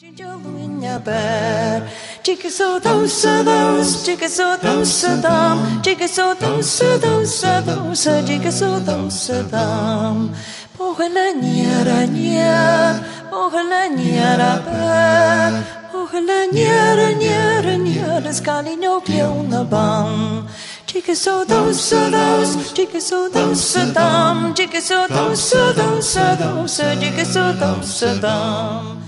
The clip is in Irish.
Jigsaw those, jigsaw those, jigsaw those, jigsaw those. Pohla niara nia, pohla niara ba, pohla niara skali no kliona bam. Jigsaw those, jigsaw those, jigsaw those, jigsaw those.